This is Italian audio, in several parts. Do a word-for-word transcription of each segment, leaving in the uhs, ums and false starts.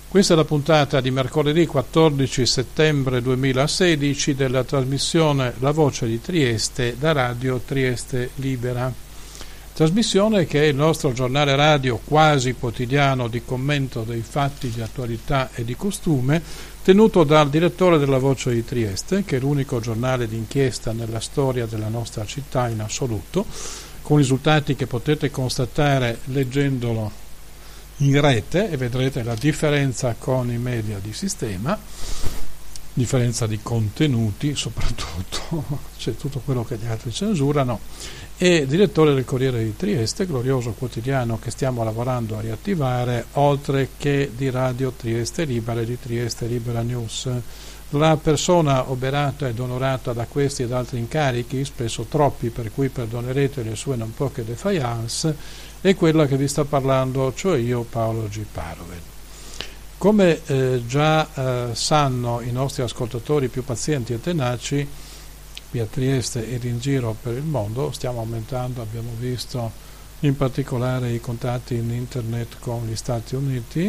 Questa è la puntata di mercoledì quattordici settembre duemilasedici della trasmissione La Voce di Trieste da Radio Trieste Libera. Trasmissione che è il nostro giornale radio quasi quotidiano di commento dei fatti di attualità e di costume, tenuto dal direttore della Voce di Trieste, che è l'unico giornale d'inchiesta nella storia della nostra città in assoluto, con risultati che potete constatare leggendolo in rete e vedrete la differenza con i media di sistema, differenza di contenuti soprattutto, c'è tutto quello che gli altri censurano, e direttore del Corriere di Trieste, glorioso quotidiano che stiamo lavorando a riattivare, oltre che di Radio Trieste Libera e di Trieste Libera News. La persona oberata ed onorata da questi ed altri incarichi, spesso troppi, per cui perdonerete le sue non poche defiance, è quella che vi sta parlando, cioè io, Paolo G. Parovel. Come eh, già eh, sanno i nostri ascoltatori più pazienti e tenaci, qui a Trieste ed in giro per il mondo, stiamo aumentando, abbiamo visto in particolare i contatti in internet con gli Stati Uniti,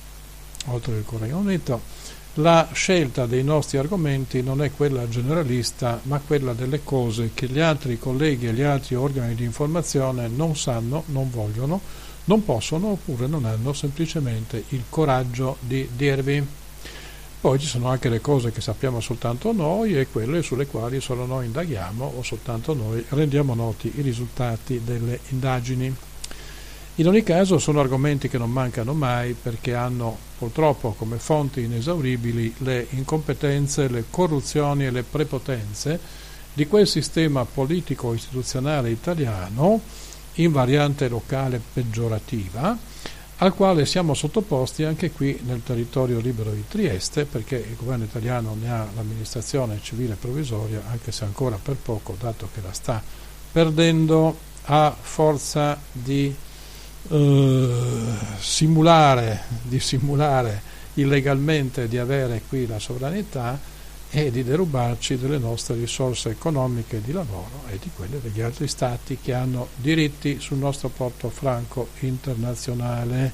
oltre al Regno Unito. La scelta dei nostri argomenti non è quella generalista, ma quella delle cose che gli altri colleghi e gli altri organi di informazione non sanno, non vogliono, non possono oppure non hanno semplicemente il coraggio di dirvi. Poi ci sono anche le cose che sappiamo soltanto noi e quelle sulle quali solo noi indaghiamo o soltanto noi rendiamo noti i risultati delle indagini. In ogni caso sono argomenti che non mancano mai perché hanno purtroppo come fonti inesauribili le incompetenze, le corruzioni e le prepotenze di quel sistema politico-istituzionale italiano in variante locale peggiorativa, al quale siamo sottoposti anche qui nel territorio libero di Trieste, perché il governo italiano ne ha l'amministrazione civile provvisoria, anche se ancora per poco, dato che la sta perdendo a forza di Uh, simulare, di simulare illegalmente di avere qui la sovranità e di derubarci delle nostre risorse economiche di lavoro e di quelle degli altri stati che hanno diritti sul nostro porto franco internazionale.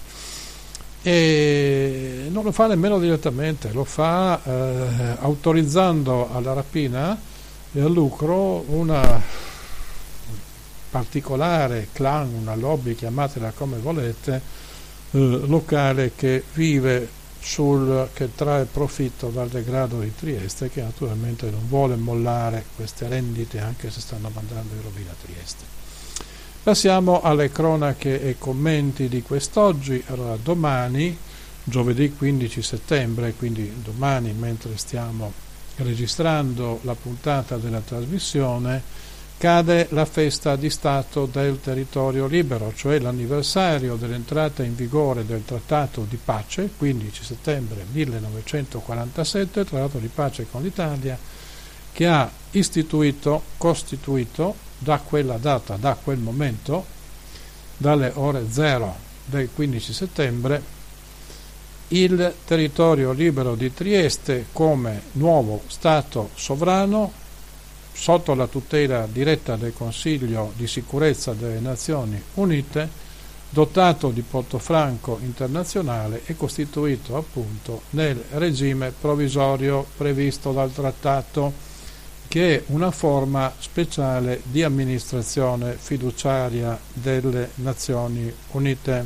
E non lo fa nemmeno direttamente, lo fa eh, autorizzando alla rapina e al lucro una particolare clan, una lobby, chiamatela come volete, eh, locale che vive sul, che trae profitto dal degrado di Trieste, che naturalmente non vuole mollare queste rendite anche se stanno mandando in rovina Trieste. Passiamo alle cronache e commenti di quest'oggi. Allora, domani, giovedì quindici settembre, quindi domani mentre stiamo registrando la puntata della trasmissione, cade la festa di Stato del territorio libero, cioè l'anniversario dell'entrata in vigore del Trattato di pace, quindici settembre millenovecentoquarantasette, Trattato di pace con l'Italia, che ha istituito, costituito da quella data, da quel momento, dalle ore zero del quindici settembre, il territorio libero di Trieste come nuovo Stato sovrano, sotto la tutela diretta del Consiglio di sicurezza delle Nazioni Unite, dotato di porto franco internazionale e costituito appunto nel regime provvisorio previsto dal trattato, che è una forma speciale di amministrazione fiduciaria delle Nazioni Unite.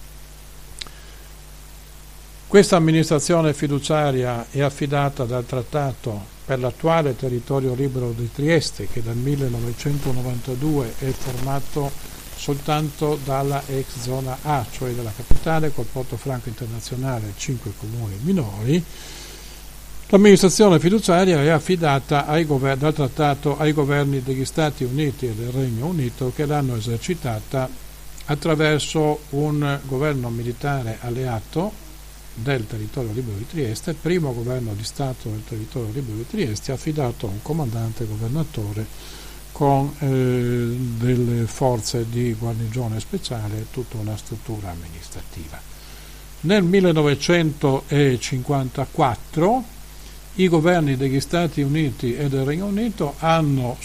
Questa amministrazione fiduciaria è affidata dal trattato per l'attuale territorio libero di Trieste, che dal millenovecentonovantadue è formato soltanto dalla ex zona A, cioè dalla capitale col porto franco internazionale e cinque comuni minori. L'amministrazione fiduciaria è affidata ai gover- dal trattato ai governi degli Stati Uniti e del Regno Unito, che l'hanno esercitata attraverso un governo militare alleato del territorio libero di Trieste, primo governo di Stato del territorio libero di Trieste, affidato a un comandante governatore con eh, delle forze di guarnigione speciale e tutta una struttura amministrativa. Nel millenovecentocinquantaquattro i governi degli Stati Uniti e del Regno Unito hanno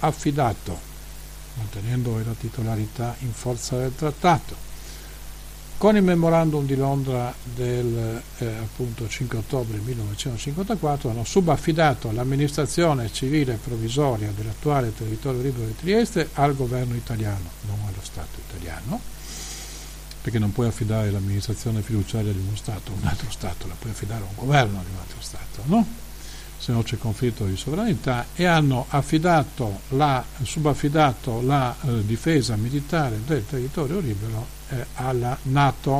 subaffidato, mantenendo la titolarità in forza del trattato, Con il memorandum di Londra del eh, appunto cinque ottobre millenovecentocinquantaquattro hanno subaffidato l'amministrazione civile provvisoria dell'attuale territorio libero di Trieste al governo italiano, non allo Stato italiano, perché non puoi affidare l'amministrazione fiduciaria di uno Stato a un altro Stato, la puoi affidare a un governo di un altro Stato, no? Se no c'è conflitto di sovranità, e hanno affidato la, subaffidato la eh, difesa militare del territorio libero eh, alla NATO.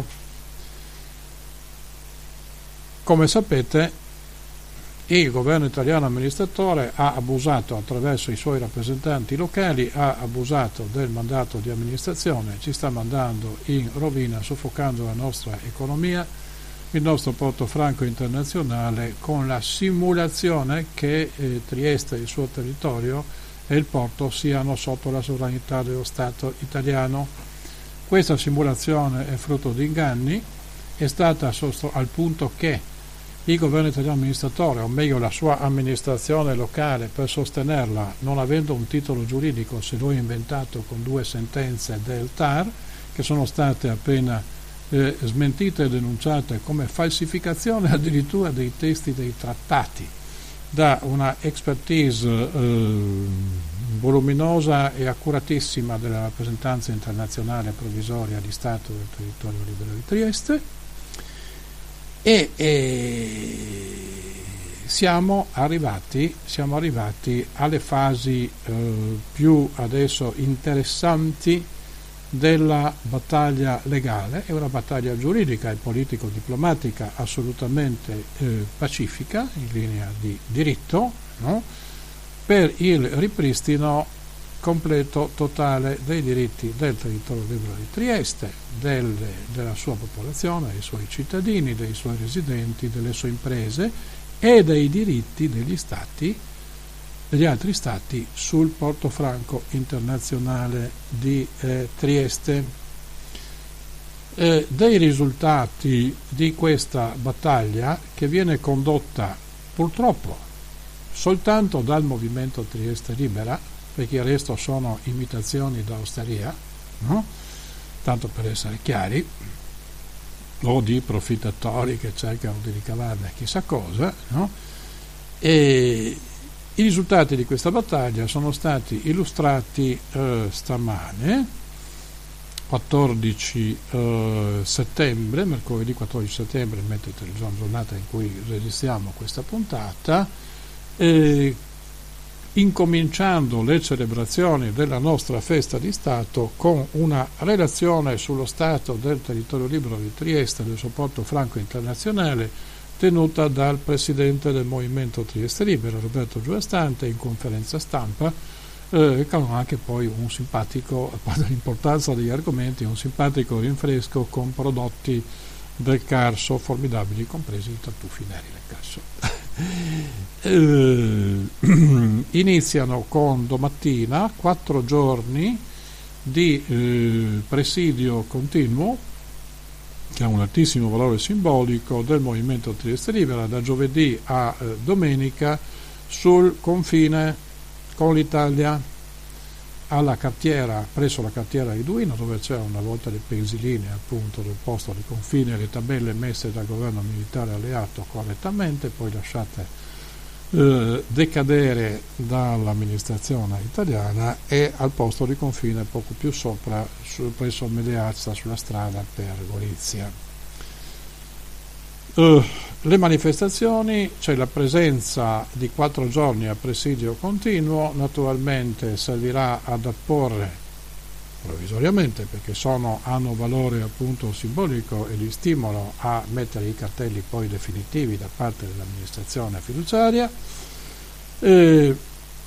Come sapete, il governo italiano amministratore ha abusato, attraverso i suoi rappresentanti locali, ha abusato del mandato di amministrazione, ci sta mandando in rovina, soffocando la nostra economia, il nostro porto franco internazionale, con la simulazione che eh, Trieste e il suo territorio e il porto siano sotto la sovranità dello Stato italiano. Questa simulazione è frutto di inganni, è stata sost- al punto che il governo italiano amministratore, o meglio la sua amministrazione locale, per sostenerla, non avendo un titolo giuridico, se lo è inventato con due sentenze del T A R, che sono state appena Eh, smentite e denunciate come falsificazione addirittura dei testi dei trattati da una expertise eh, voluminosa e accuratissima della rappresentanza internazionale provvisoria di Stato del territorio libero di Trieste, e, e siamo arrivati siamo arrivati alle fasi eh, più adesso interessanti della battaglia legale. È una battaglia giuridica e politico-diplomatica assolutamente eh, pacifica, in linea di diritto, no? Per il ripristino completo, totale dei diritti del territorio libero di Trieste, del, della sua popolazione, dei suoi cittadini, dei suoi residenti, delle sue imprese e dei diritti degli stati degli altri stati sul porto franco internazionale di eh, Trieste. Eh, dei risultati di questa battaglia, che viene condotta purtroppo soltanto dal movimento Trieste Libera, perché il resto sono imitazioni da osteria, no? Tanto per essere chiari, o di profittatori che cercano di ricavarne chissà cosa, no? E i risultati di questa battaglia sono stati illustrati eh, stamane, quattordici eh, settembre, mercoledì quattordici settembre, mentre è la giornata in cui registriamo questa puntata, eh, incominciando le celebrazioni della nostra festa di Stato con una relazione sullo stato del territorio libero di Trieste e del suo porto franco internazionale, tenuta dal presidente del Movimento Trieste Libera, Roberto Giuastante, in conferenza stampa, eh, con anche poi un simpatico, a parte l'importanza degli argomenti, un simpatico rinfresco con prodotti del Carso formidabili, compresi i tartufi neri del Carso. eh, iniziano con domattina quattro giorni di eh, presidio continuo, che ha un altissimo valore simbolico, del Movimento Trieste Libera, da giovedì a eh, domenica, sul confine con l'Italia, alla cartiera, presso la cartiera di Duino, dove c'è una volta le pensiline appunto del posto di confine e le tabelle messe dal governo militare alleato correttamente, poi lasciate eh, decadere dall'amministrazione italiana, e al posto di confine poco più sopra, su, presso Medeazza, sulla strada per Gorizia. Uh, le manifestazioni, c'è la presenza di quattro giorni a presidio continuo, naturalmente servirà ad apporre provvisoriamente, perché sono, hanno valore appunto simbolico e di stimolo a mettere i cartelli poi definitivi da parte dell'amministrazione fiduciaria. Eh,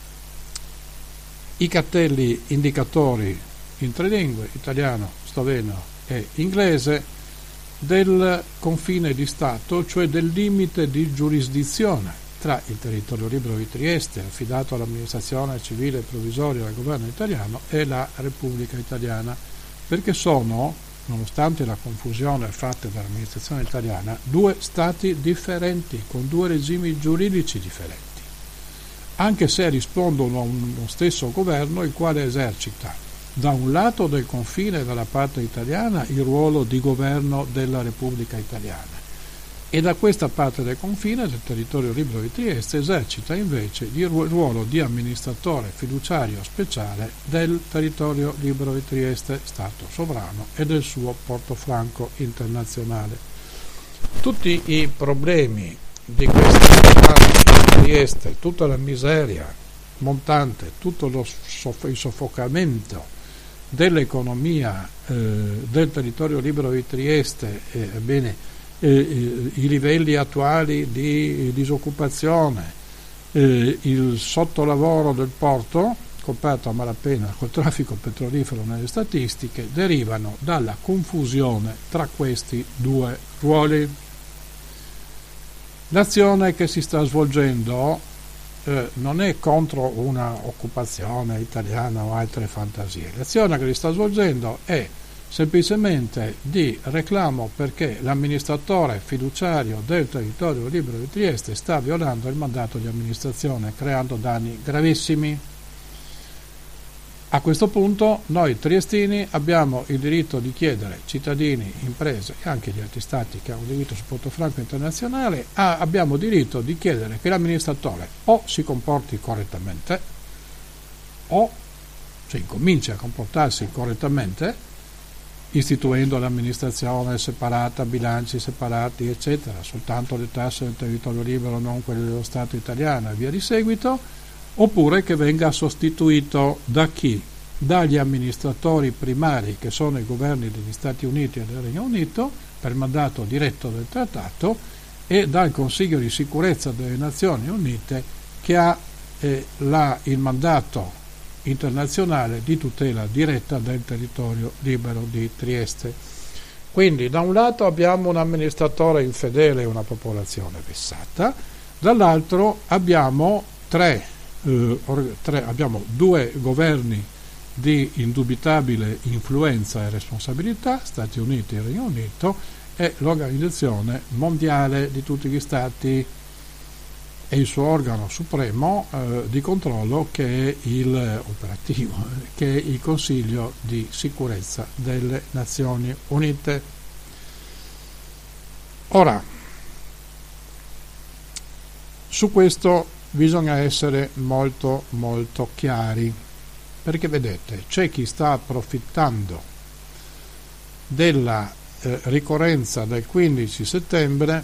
i cartelli indicatori in tre lingue, italiano, sloveno e inglese, del confine di Stato, cioè del limite di giurisdizione tra il territorio libero di Trieste, affidato all'amministrazione civile provvisoria del governo italiano, e la Repubblica Italiana, perché sono, nonostante la confusione fatta dall'amministrazione italiana, due stati differenti, con due regimi giuridici differenti, anche se rispondono a uno stesso governo, il quale esercita da un lato del confine dalla parte italiana il ruolo di governo della Repubblica Italiana e da questa parte del confine del territorio libero di Trieste esercita invece il ruolo di amministratore fiduciario speciale del territorio libero di Trieste, Stato sovrano, e del suo portofranco internazionale. Tutti i problemi di questi anni di Trieste, tutta la miseria montante, tutto lo soff- il soffocamento dell'economia eh, del territorio libero di Trieste, eh, ebbene, eh, eh, i livelli attuali di disoccupazione, eh, il sottolavoro del porto, coperto a malapena col traffico petrolifero nelle statistiche, derivano dalla confusione tra questi due ruoli. L'azione che si sta svolgendo eh, non è contro una occupazione italiana o altre fantasie. L'azione che si sta svolgendo è semplicemente di reclamo perché l'amministratore fiduciario del territorio libero di Trieste sta violando il mandato di amministrazione, creando danni gravissimi. A questo punto noi triestini abbiamo il diritto di chiedere, cittadini, imprese e anche gli altri stati che hanno diritto sul portofranco internazionale, ah, abbiamo diritto di chiedere che l'amministratore o si comporti correttamente o cioè, incominci a comportarsi correttamente, istituendo l'amministrazione separata, bilanci separati, eccetera, soltanto le tasse del territorio libero, non quelle dello Stato italiano e via di seguito, oppure che venga sostituito da chi? Dagli amministratori primari, che sono i governi degli Stati Uniti e del Regno Unito, per mandato diretto del trattato, e dal Consiglio di sicurezza delle Nazioni Unite, che ha eh, la, il mandato internazionale di tutela diretta del territorio libero di Trieste. Quindi da un lato abbiamo un amministratore infedele e una popolazione vessata, dall'altro abbiamo tre, eh, tre abbiamo due governi di indubitabile influenza e responsabilità, Stati Uniti e Regno Unito, e l'Organizzazione Mondiale di tutti gli Stati e il suo organo supremo eh, di controllo, che è il operativo, che è il Consiglio di sicurezza delle Nazioni Unite. Ora, su questo bisogna essere molto molto chiari, perché vedete, c'è chi sta approfittando della eh, ricorrenza del quindici settembre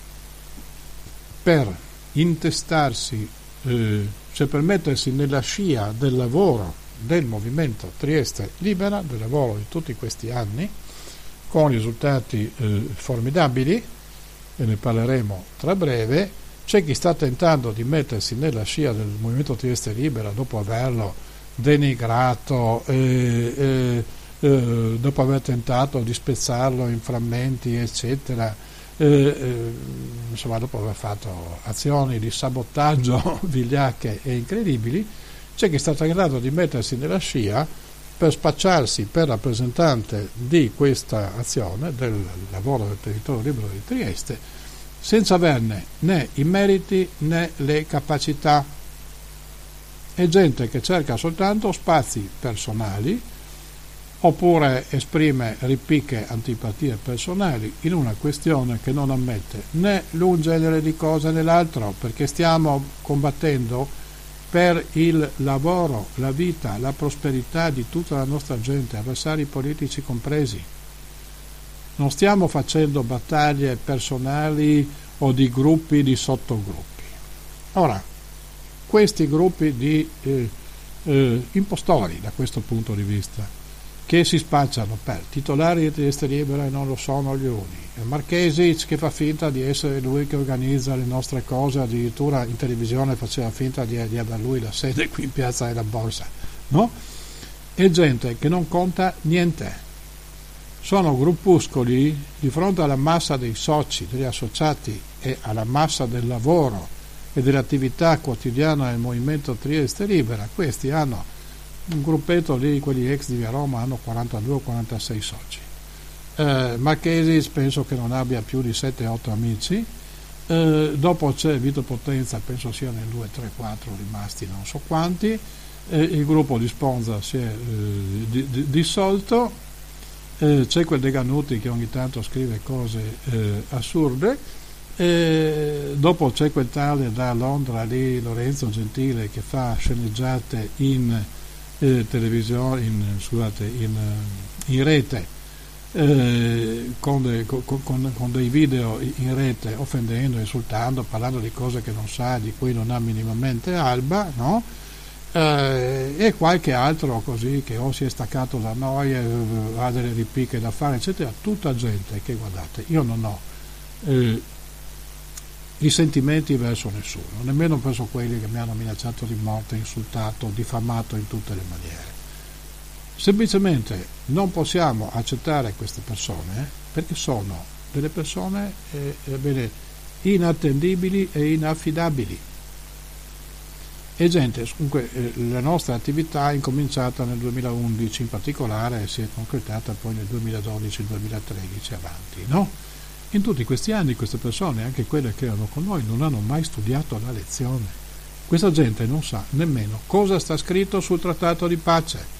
per intestarsi, eh, cioè per mettersi nella scia del lavoro del movimento Trieste Libera, del lavoro di tutti questi anni, con risultati eh, formidabili, e ne parleremo tra breve. C'è chi sta tentando di mettersi nella scia del movimento Trieste Libera dopo averlo denigrato, eh, eh, eh, dopo aver tentato di spezzarlo in frammenti, eccetera. Eh, eh, insomma, dopo aver fatto azioni di sabotaggio vigliacche e incredibili, c'è chi sta tentando di mettersi nella scia per spacciarsi per rappresentante di questa azione del lavoro del territorio libero di Trieste, senza averne né i meriti né le capacità. È gente che cerca soltanto spazi personali, oppure esprime ripicche antipatie personali in una questione che non ammette né l'un genere di cose né l'altro, perché stiamo combattendo per il lavoro, la vita, la prosperità di tutta la nostra gente, avversari politici compresi. Non stiamo facendo battaglie personali o di gruppi, di sottogruppi. Ora, questi gruppi di eh, eh, impostori da questo punto di vista, che si spacciano per titolari di Trieste Libera e non lo sono gli uni, e Marchesic che fa finta di essere lui che organizza le nostre cose, addirittura in televisione faceva finta di, di aver lui la sede qui in Piazza della Borsa, no? È gente che non conta niente, sono gruppuscoli di fronte alla massa dei soci, degli associati e alla massa del lavoro e dell'attività quotidiana del movimento Trieste Libera. Questi hanno un gruppetto lì, quelli ex di Via Roma, hanno quarantadue o quarantasei soci. Eh, Marchesi penso che non abbia più di sette otto amici. Eh, dopo c'è Vito Potenza, penso siano in due, tre, quattro rimasti, non so quanti. eh, il gruppo di Sponza si è eh, di, di, dissolto, eh, c'è quel De Ganuti che ogni tanto scrive cose eh, assurde, eh, dopo c'è quel tale da Londra lì, Lorenzo Gentile, che fa sceneggiate in eh, televisione, in, scusate, in, in rete, Eh, con, de, con, con, con dei video in rete, offendendo, insultando, parlando di cose che non sa, di cui non ha minimamente alba, no? Eh, e qualche altro così che o si è staccato da noi, eh, ha delle ripicche da fare, eccetera. Tutta gente che, guardate, io non ho eh, i sentimenti verso nessuno, nemmeno verso quelli che mi hanno minacciato di morte, insultato, diffamato in tutte le maniere. Semplicemente non possiamo accettare queste persone perché sono delle persone eh, bene, inattendibili e inaffidabili. E gente, comunque eh, la nostra attività è incominciata nel duemilaundici in particolare e si è concretata poi nel duemiladodici duemilatredici avanti, no? In tutti questi anni queste persone, anche quelle che erano con noi, non hanno mai studiato la lezione. Questa gente non sa nemmeno cosa sta scritto sul trattato di pace.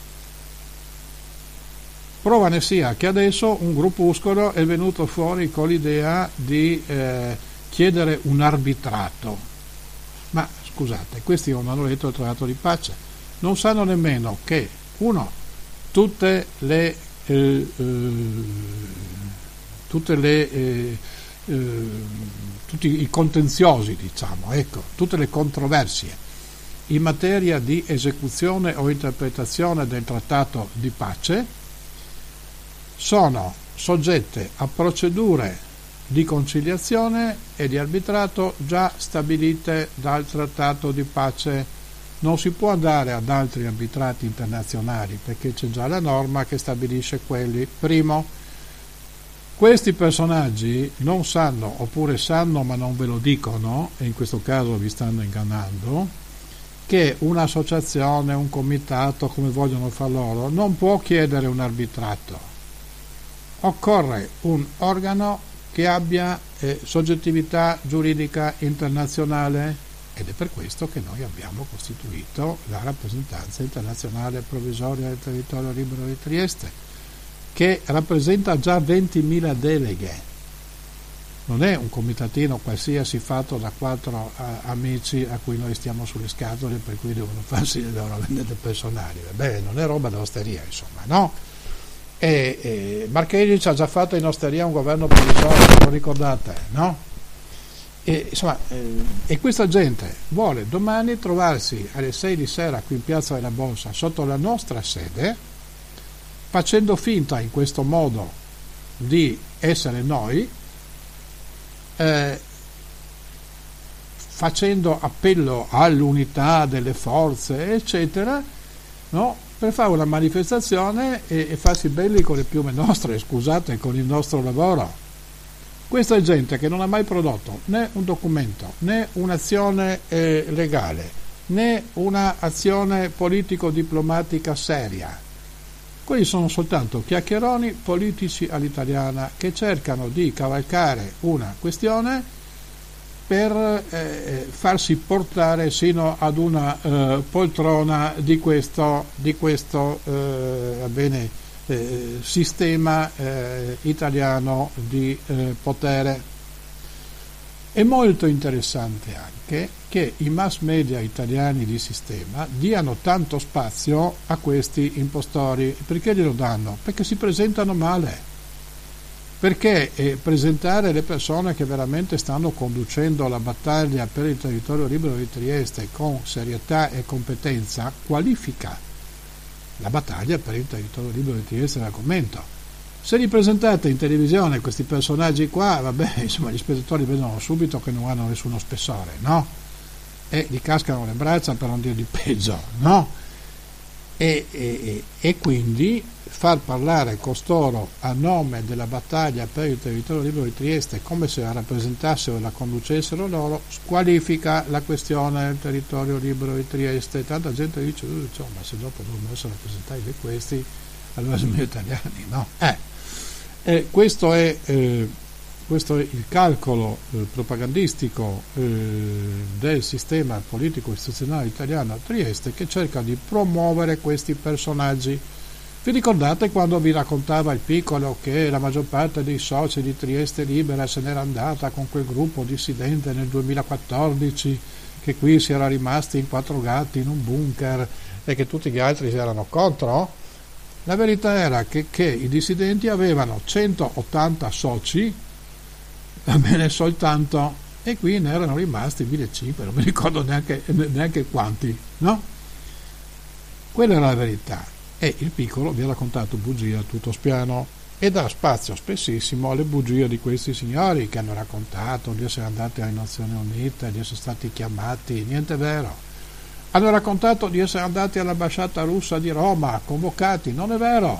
Prova ne sia che adesso un gruppuscolo è venuto fuori con l'idea di eh, chiedere un arbitrato. Ma scusate, questi non hanno letto il trattato di pace, non sanno nemmeno che, uno, tutte le eh, eh, tutte le eh, eh, tutti i contenziosi, diciamo, ecco, tutte le controversie in materia di esecuzione o interpretazione del trattato di pace sono soggette a procedure di conciliazione e di arbitrato già stabilite dal trattato di pace. Non si può andare ad altri arbitrati internazionali perché c'è già la norma che stabilisce quelli. Primo, questi personaggi non sanno, oppure sanno ma non ve lo dicono, e in questo caso vi stanno ingannando, che un'associazione, un comitato, come vogliono far loro, non può chiedere un arbitrato. Occorre un organo che abbia eh, soggettività giuridica internazionale ed è per questo che noi abbiamo costituito la rappresentanza internazionale provvisoria del territorio libero di Trieste, che rappresenta già ventimila deleghe. Non è un comitatino qualsiasi fatto da quattro uh, amici a cui noi stiamo sulle scatole per cui devono farsi le loro vendette personali. Beh, non è roba d'osteria, insomma, no? E, e Marchesi ci ha già fatto in osteria un governo provvisorio, lo ricordate, no? E, insomma, eh, e questa gente vuole domani trovarsi alle sei di sera qui in Piazza della Borsa sotto la nostra sede, facendo finta in questo modo di essere noi, eh, facendo appello all'unità delle forze, eccetera, no? Per fare una manifestazione e, e farsi belli con le piume nostre, scusate, con il nostro lavoro. Questa è gente che non ha mai prodotto né un documento, né un'azione eh, legale, né un'azione politico-diplomatica seria. Quelli sono soltanto chiacchieroni politici all'italiana che cercano di cavalcare una questione per eh, farsi portare sino ad una eh, poltrona di questo, di questo eh, va bene, eh, sistema eh, italiano di eh, potere. È molto interessante anche che i mass media italiani di sistema diano tanto spazio a questi impostori. Perché glielo danno? Perché si presentano male. Perché eh, presentare le persone che veramente stanno conducendo la battaglia per il territorio libero di Trieste con serietà e competenza qualifica la battaglia per il territorio libero di Trieste l'argomento. Se li presentate in televisione questi personaggi qua, vabbè, insomma, gli spettatori vedono subito che non hanno nessuno spessore, no? E gli cascano le braccia per non dire di peggio, no? E, e, e quindi far parlare costoro a nome della battaglia per il territorio libero di Trieste come se la rappresentassero e la conducessero loro squalifica la questione del territorio libero di Trieste. Tanta gente dice, oh, ma se dopo devono essere rappresentati di questi allora sono italiani, no? Eh, eh, questo è eh, questo è il calcolo eh, propagandistico eh, del sistema politico istituzionale italiano a Trieste, che cerca di promuovere questi personaggi. Vi ricordate quando vi raccontava il Piccolo che la maggior parte dei soci di Trieste Libera se n'era andata con quel gruppo dissidente nel duemilaquattordici, che qui si era rimasti in quattro gatti in un bunker e che tutti gli altri si erano contro? La verità era che, che i dissidenti avevano centottanta soci, va bene, soltanto, e qui ne erano rimasti millecinquecento, non mi ricordo neanche, neanche quanti, no? Quella era la verità. E il Piccolo vi ha raccontato bugie a tutto spiano e dà spazio spessissimo alle bugie di questi signori che hanno raccontato di essere andati alle Nazioni Unite, di essere stati chiamati, niente vero. Hanno raccontato di essere andati all'ambasciata russa di Roma, convocati, non è vero.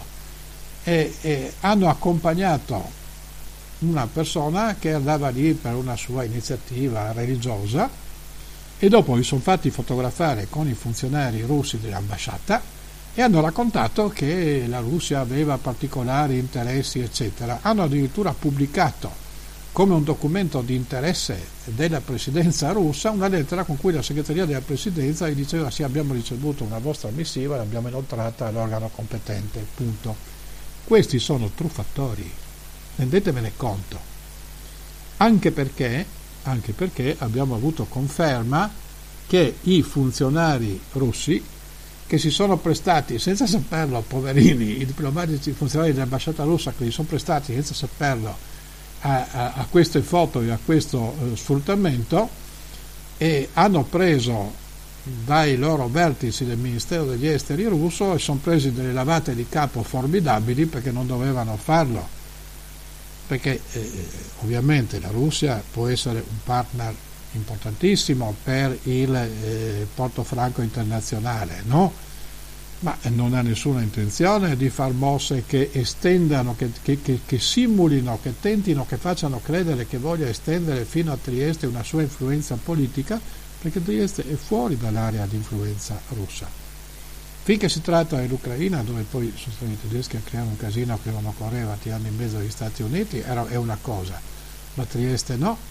E, e hanno accompagnato una persona che andava lì per una sua iniziativa religiosa e dopo vi sono fatti fotografare con i funzionari russi dell'ambasciata e hanno raccontato che la Russia aveva particolari interessi, eccetera. Hanno addirittura pubblicato come un documento di interesse della presidenza russa una lettera con cui la segreteria della presidenza gli diceva: sì, abbiamo ricevuto una vostra missiva, l'abbiamo inoltrata all'organo competente, punto. Questi sono truffatori, rendetevene conto, anche perché, anche perché abbiamo avuto conferma che i funzionari russi che si sono prestati, senza saperlo, poverini, i diplomatici, i funzionari dell'ambasciata russa che si sono prestati senza saperlo a, a, a queste foto e a questo eh, sfruttamento, e hanno preso dai loro vertici del Ministero degli Esteri russo e sono presi delle lavate di capo formidabili perché non dovevano farlo, perché eh, ovviamente la Russia può essere un partner importantissimo per il eh, Porto Franco internazionale, no? Ma non ha nessuna intenzione di far mosse che estendano, che, che, che, che simulino, che tentino, che facciano credere che voglia estendere fino a Trieste una sua influenza politica, perché Trieste è fuori dall'area di influenza russa. Finché si tratta dell'Ucraina, dove poi sono stati i tedeschi a creare un casino che non occorreva, tirando in mezzo agli Stati Uniti, era, è una cosa, ma Trieste no.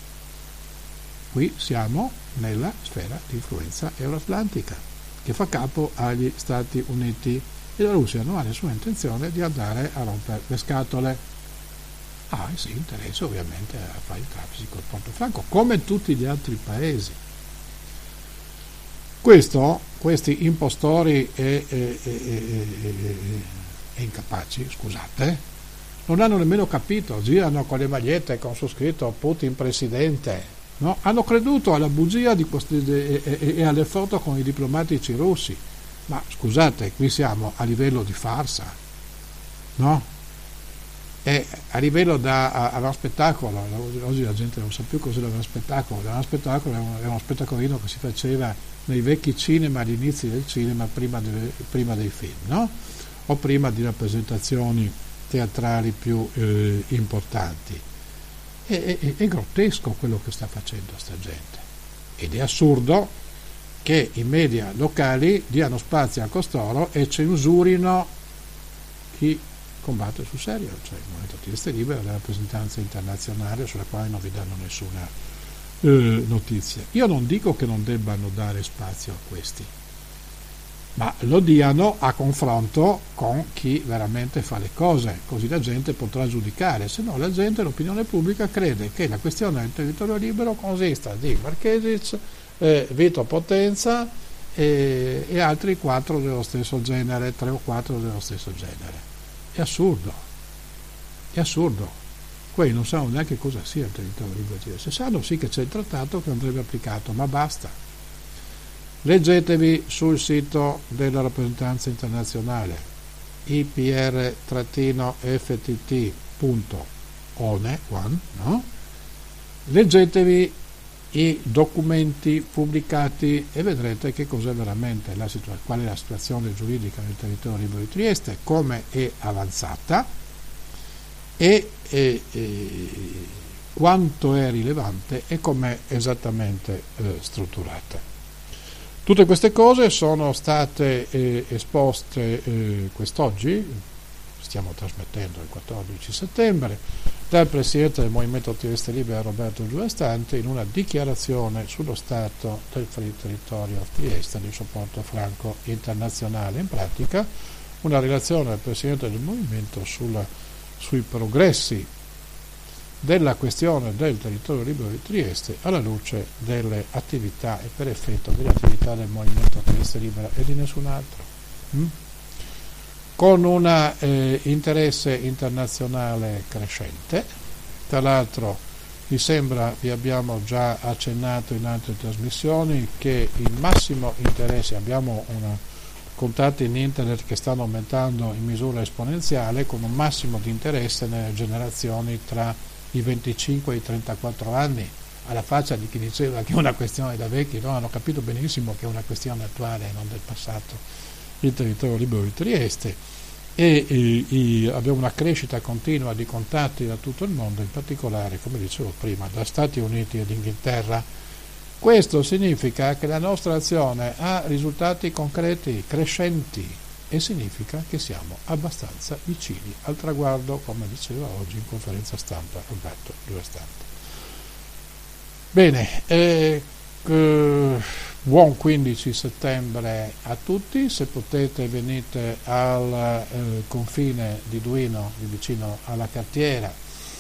Qui siamo nella sfera di influenza euroatlantica, che fa capo agli Stati Uniti, e la Russia non ha nessuna intenzione di andare a rompere le scatole. Ha ah, sì, interesse ovviamente a fare i traffici col Porto Franco, come tutti gli altri paesi. Questo, questi impostori e, e, e, e, e incapaci, scusate, non hanno nemmeno capito, girano con le magliette con su scritto Putin presidente. No? Hanno creduto alla bugia di questi, e, e, e alle foto con i diplomatici russi, ma scusate, qui siamo a livello di farsa, no? E a livello da a, a uno spettacolo. Oggi la gente non sa più cos'era uno spettacolo. Uno spettacolo era, un, era uno spettacolino che si faceva nei vecchi cinema, agli inizi del cinema, prima, de, prima dei film, no? O prima di rappresentazioni teatrali più eh, importanti. È, è, è grottesco quello che sta facendo sta gente, ed è assurdo che i media locali diano spazio a costoro e censurino chi combatte sul serio, cioè il Movimento Trieste Libera, la rappresentanza internazionale, sulla quale non vi danno nessuna eh, notizia. Io non dico che non debbano dare spazio a questi, ma lo diano a confronto con chi veramente fa le cose, così la gente potrà giudicare. Se no la gente, l'opinione pubblica, crede che la questione del territorio libero consista di Marchesic, eh, Vito Potenza e, e altri quattro dello stesso genere, tre o quattro dello stesso genere. È assurdo, è assurdo. Quelli non sanno neanche cosa sia il territorio libero. Se sanno sì che c'è il trattato che andrebbe applicato, ma basta. Leggetevi sul sito della rappresentanza internazionale i p r f t t punto o n e, no? Leggetevi i documenti pubblicati e vedrete che cos'è veramente la situa- qual è la situazione giuridica del territorio libero di Trieste, come è avanzata e, e, e quanto è rilevante e com'è esattamente eh, strutturata. Tutte queste cose sono state eh, esposte eh, quest'oggi, stiamo trasmettendo il quattordici settembre, dal Presidente del Movimento Trieste Libera Roberto Giuestante in una dichiarazione sullo stato del territorio Trieste di supporto franco internazionale. In pratica una relazione del Presidente del Movimento sulla, sui progressi della questione del territorio libero di Trieste alla luce delle attività e per effetto delle attività del Movimento Trieste Libera e di nessun altro. Mm? Con un eh, interesse internazionale crescente. Tra l'altro mi sembra, vi abbiamo già accennato in altre trasmissioni, che il massimo interesse, abbiamo una, contatti in internet che stanno aumentando in misura esponenziale, con un massimo di interesse nelle generazioni tra i venticinque e i trentaquattro anni, alla faccia di chi diceva che è una questione da vecchi. No, hanno capito benissimo che è una questione attuale e non del passato, il territorio libero di Trieste, e, e, e abbiamo una crescita continua di contatti da tutto il mondo, in particolare, come dicevo prima, da Stati Uniti ed Inghilterra. Questo significa che la nostra azione ha risultati concreti, crescenti, e significa che siamo abbastanza vicini al traguardo, come diceva oggi in conferenza stampa Roberto Giuestante. Bene, eh, eh, buon quindici settembre a tutti. Se potete venite al eh, confine di Duino, di vicino alla cartiera,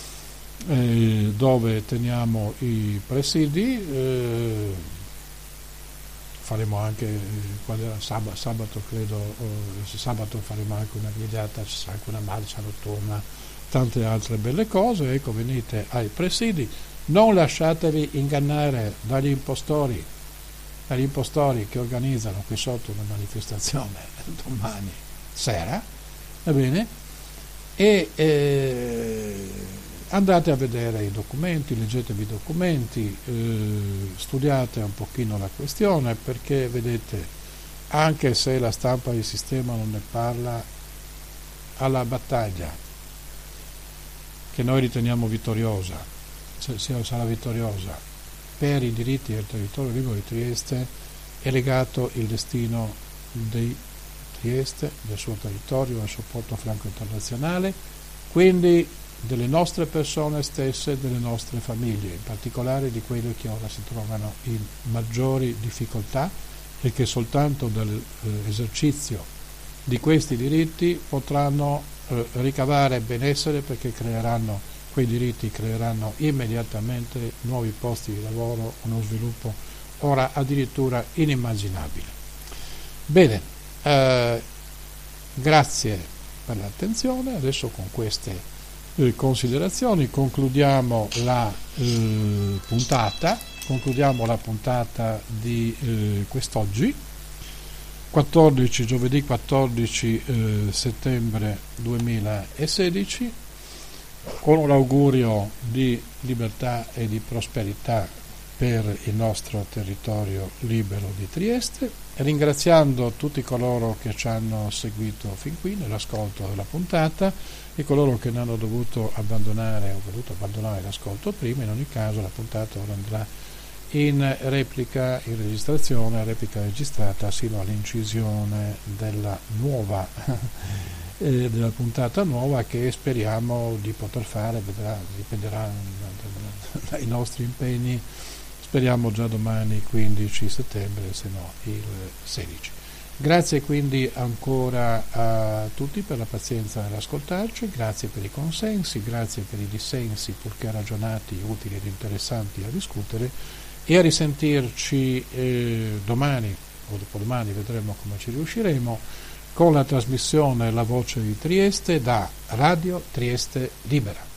eh, dove teniamo i presidi. Eh, faremo anche eh, sabato, sabato credo eh, sabato faremo anche una grigliata, ci sarà anche una marcia notturna, tante altre belle cose. Ecco, venite ai presidi, non lasciatevi ingannare dagli impostori dagli impostori che organizzano qui sotto una manifestazione domani sera, va bene, e eh, andate a vedere i documenti, leggetevi i documenti, eh, studiate un pochino la questione, perché vedete, anche se la stampa di sistema non ne parla, alla battaglia che noi riteniamo vittoriosa, se, se sarà vittoriosa, per i diritti del territorio libero di Trieste è legato il destino di Trieste, del suo territorio, del suo porto franco internazionale, quindi delle nostre persone stesse, delle nostre famiglie, in particolare di quelle che ora si trovano in maggiori difficoltà e che soltanto dall'esercizio di questi diritti potranno eh, ricavare benessere, perché creeranno, quei diritti creeranno immediatamente nuovi posti di lavoro, uno sviluppo ora addirittura inimmaginabile. Bene, eh, grazie per l'attenzione. Adesso con queste Eh, considerazioni concludiamo la eh, puntata concludiamo la puntata di eh, quest'oggi, quattordici giovedì quattordici eh, settembre duemilasedici, con l'augurio di libertà e di prosperità per il nostro territorio libero di Trieste, ringraziando tutti coloro che ci hanno seguito fin qui nell'ascolto della puntata e coloro che ne hanno dovuto abbandonare o voluto abbandonare l'ascolto prima. In ogni caso la puntata ora andrà in replica, in registrazione, replica registrata sino all'incisione della nuova eh, della puntata nuova, che speriamo di poter fare, vedrà, dipenderà dai nostri impegni. Speriamo già domani quindici settembre, se no il sedici. Grazie quindi ancora a tutti per la pazienza nell'ascoltarci, grazie per i consensi, grazie per i dissensi purché ragionati, utili ed interessanti a discutere, e a risentirci eh, domani o dopodomani, vedremo come ci riusciremo, con la trasmissione La Voce di Trieste da Radio Trieste Libera.